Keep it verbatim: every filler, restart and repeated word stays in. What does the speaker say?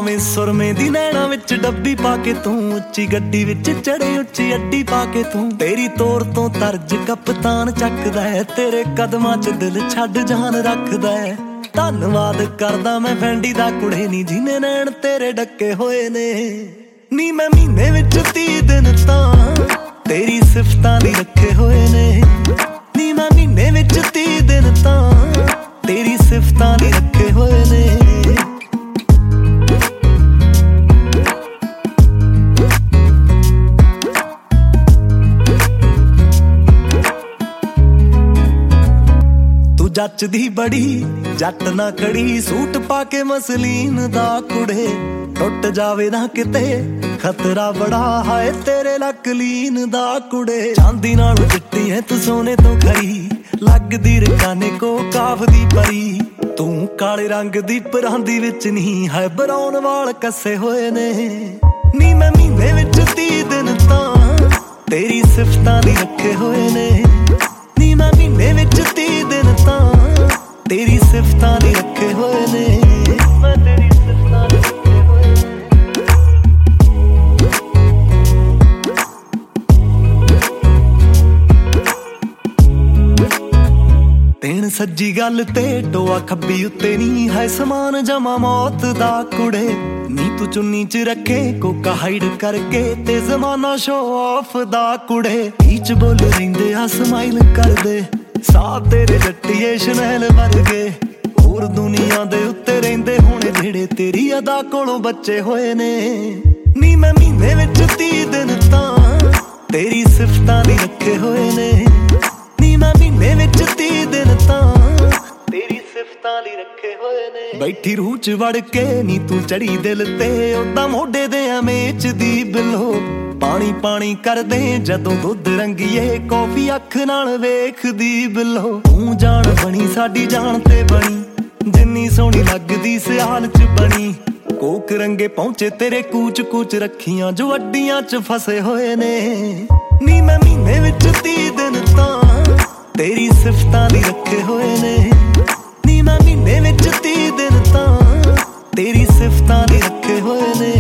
ਭਾਵੇਂ ਸੁਰਮੇ ਦੀ ਨੈਣਾ ਵਿੱਚ ਡੱਬੀ ਪਾ ਕੇ ਤੂੰ, ਉੱਚੀ ਗੱਡੀ ਵਿੱਚ ਚੜੇ ਉੱਚੀ ਅੱਡੀ ਪਾ ਕੇ ਤੂੰ। ਤੇਰੀ ਤੋਰ ਤੋਂ ਤਰਜ ਕਪਤਾਨ ਚੱਕਦਾ ਹੈ, ਤੇਰੇ ਕਦਮਾਂ 'ਚ ਦਿਲ ਛੱਡ ਜਾਨ ਰੱਖਦਾ ਹੈ। ਧੰਨਵਾਦ ਕਰਦਾ ਮੈਂ ਫੈਂਡੀ ਦਾ ਕੁੜੇ ਨੀ, ਜਿਹਨੇ ਨੈਣ ਤੇਰੇ ਡੱਕੇ ਹੋਏ ਨੇ ਨੀ। ਮੈਂ ਮਹੀਨੇ ਵਿੱਚ ਤੀਹ ਦਿਨ ਤਾਂ ਤੇਰੀ ਸਿਫਤਾਂ ਲਈ ਰੱਖੇ ਹੋਏ ਨੇ ਨੀ। ਮੈਂ ਮਹੀਨੇ ਵਿੱਚ ਤੀਹ ਦਿਨ ਤਾਂ ਤੇਰੀ ਸਿਫਤਾਂ ਲਈ ਰੱਖੇ ਹੋਏ ਨੇ। ਜੱਚਦੀ ਬੜੀ ਜੱਟ ਨਾ ਖੜੀ, ਸੂਟ ਪਾ ਕੇ ਮਸਲੀਨ ਦਾ ਕੁੜੇ। ਟੁੱਟ ਜਾਵੇ ਨਾ ਕਿਤੇ ਖਤਰਾ ਬੜਾ, ਹਾਏ ਤੇਰੇ ਲੱਕ ਲੀਨ ਦਾ ਕੁੜੇ। ਚਾਂਦੀ ਨਾਲ ਚਿੱਟੀ ਹੈ ਤੂੰ ਸੋਨੇ ਤੋਂ ਖਰੀ, ਲੱਗਦੀ ਰਕਾਨੇ ਕੋ ਕਾਫ ਦੀ ਪਰੀ। ਤੂੰ ਕਾਲੇ ਰੰਗ ਦੀ ਪਰਾਂਦੀ ਵਿੱਚ ਨਹੀਂ, ਹੈ ਬਰਾਉਨ ਵਾਲ ਕੱਸੇ ਹੋਏ ਨੇ ਨੀ। ਮੈਂ ਮਹੀਨੇ ਵਿੱਚ ਤੀਹ ਦਿਨ ਤਾਂ ਤੇਰੀ ਸਿਫਤਾਂ ਲਈ ਰੱਖੇ ਹੋਏ ਨੇ ਨੀ। ਮੈਂ ਮਹੀਨੇ ਵਿੱਚ ਤੀਹ ਦਿਨ ਤਾਂ ਤੇਰੀ ਸਿਫਤਾਂ ਲਈ ਰੱਖੇ ਹੋਏ ਨੇ। ਮੈਂ ਤੇਰੀ ਸਿਫਤਾਂ ਲਈ ਰੱਖੇ ਹੋਏ ਨੇ। ਤੈਨ ਸੱਜੀ ਗੱਲ ਤੇ ਟੋਆ ਖੱਬੀ ਉੱਤੇ ਨੀ, ਹੈ ਸਮਾਨ ਜਮਾ ਮੌਤ ਦਾ ਕੁੜੇ ਨੀ। ਤੂੰ ਚੁੰਨੀ 'ਚ ਰੱਖੇ ਕੋਕਾ ਹਾਈਡ ਕਰਕੇ ਤੇ ਜ਼ਮਾਨਾ ਸ਼ੋ ਆਫ ਦਾ ਕੁੜੇ। ਈਚ ਬੋਲ ਰਹਿੰਦੇ ਆ ਸਮਾਈਲ ਕਰਦੇ, ਸਾਹ ਤੇਰੇ ਜੱਟੀਏ ਸ਼ਨੈਲ ਵਰਗੇ। ਹੋਰ ਦੁਨੀਆ ਦੇ ਉੱਤੇ ਰਹਿੰਦੇ ਹੋਣੇ ਜਿਹੜੇ ਤੇਰੀ ਅਦਾ ਕੋਲੋਂ ਬੱਚੇ ਹੋਏ ਨੇ ਨੀ। ਮੈਂ ਮਹੀਨੇ ਵਿੱਚ ਤੀਹ ਦਿਨ ਤਾਂ ਤੇਰੀ ਸਿਫਤਾਂ ਲਈ ਰੱਖੇ ਹੋਏ ਨੇ ਨੀ। ਮੈਂ ਮਹੀਨੇ ਵਿੱਚ ਤੀਹ ਦਿਨ ਤਾਂ ਤੇਰੀ ਸਿਫਤਾਂ ਲਈ ਰੱਖੇ ਹੋਏ ਨੇ। ਬੈਠੀ ਰੂਹ 'ਚ ਵੜ ਕੇ ਨੀ ਤੂੰ ਚੜੀ ਦਿਲ ਤੇ, ਓਦਾਂ ਮੋਢੇ ਦੇ ਅਮੇਚ ਦੀ ਬਿਲੋ। ਪਾਣੀ ਪਾਣੀ ਕਰਦੇ ਜਦੋਂ ਦੁੱਧ ਰੰਗੀਏ, ਕੌਫੀ ਅੱਖ ਨਾਲ ਵੇਖਦੀ ਬਿੱਲੋ। ਤੂੰ ਜਾਣ ਬਣੀ ਸਾਡੀ ਜਾਨ ਤੇ ਬਣੀ, ਜਿੰਨੀ ਸੋਹਣੀ ਲੱਗਦੀ ਸਿਆਲ 'ਚ ਬਣੀ। ਕੋਕ ਰੰਗੇ ਪਹੁੰਚੇ ਤੇਰੇ ਕੂਚ ਕੂਚ ਰੱਖੀਆਂ ਜੋ ਅੱਡੀਆਂ 'ਚ ਫਸੇ ਹੋਏ ਨੇ ਨੀ। ਮੈਂ ਮਹੀਨੇ ਵਿੱਚ ਤੀਹ ਦਿਨ ਤਾਂ ਤੇਰੀ ਸਿਫਤਾਂ ਲਈ ਰੱਖੇ ਹੋਏ ਨੇ ਨੀ। ਮੈਂ ਮਹੀਨੇ ਵਿੱਚ ਤੀਹ ਦਿਨ ਤਾਂ ਤੇਰੀ ਸਿਫਤਾਂ ਲਈ ਰੱਖੇ ਹੋਏ ਨੇ।